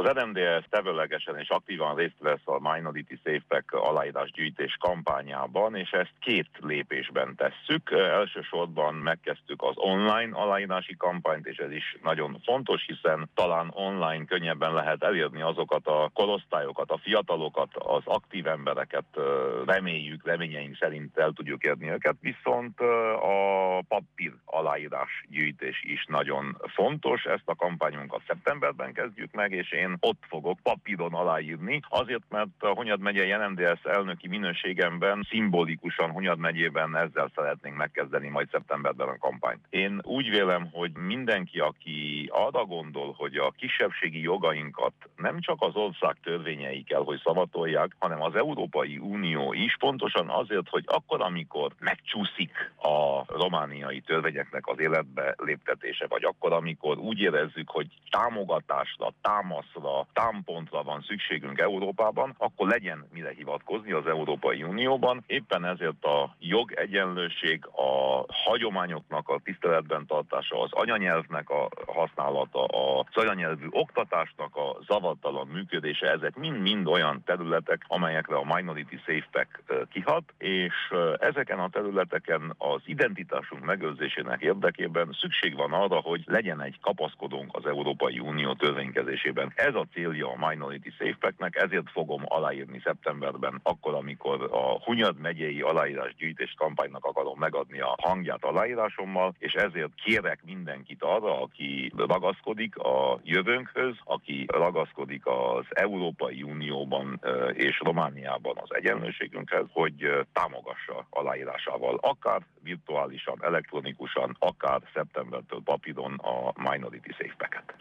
Az RMDS tevőlegesen és aktívan részt vesz a Minority Safe Pack aláírásgyűjtés kampányában, és ezt 2 lépésben tesszük. Elsősorban megkezdtük az online aláírási kampányt, és ez is nagyon fontos, hiszen talán online könnyebben lehet elérni azokat a korosztályokat, a fiatalokat, az aktív embereket, reményeink szerint el tudjuk érni őket, viszont a papír aláírásgyűjtés is nagyon fontos. Ezt a kampányunkat szeptemberben kezdjük meg, és én ott fogok papíron aláírni, azért, mert a Hunyad megyei NMDS elnöki minőségemben szimbolikusan Hunyad megyében ezzel szeretnénk megkezdeni majd szeptemberben a kampányt. Én úgy vélem, hogy mindenki, aki arra gondol, hogy a kisebbségi jogainkat nem csak az ország törvényei kell, hogy szavatolják, hanem az Európai Unió is, pontosan azért, hogy akkor, amikor megcsúszik a romániai törvényeknek az életbe léptetése, vagy akkor, amikor úgy érezzük, hogy támogatásra, támaszra, támpontra van szükségünk Európában, akkor legyen mire hivatkozni az Európai Unióban. Éppen ezért a jogegyenlőség, a hagyományoknak a tiszteletben tartása, az anyanyelvnek a használata, az anyanyelvű oktatásnak a zavartalan működése, ezek mind-mind olyan területek, amelyekre a Minority Safe Pack kihat, és ezeken a területeken az identitásunk megőrzésének érdekében szükség van arra, hogy legyen egy kapaszkodónk az Európai Unió törvénykezésében. Ez a célja a Minority Safe Packnek, ezért fogom aláírni szeptemberben, akkor, amikor a Hunyad megyei aláírásgyűjtés kampánynak akarom megadni a hangját aláírásommal, és ezért kérek mindenkit arra, aki ragaszkodik a jövőnkhöz, aki ragaszkodik az Európai Unióban és Romániában az egyenlőségünkhez, hogy támogassa aláírásával, akár virtuálisan, elektronikusan, akár szeptembertől papíron a Minority Safe Packet.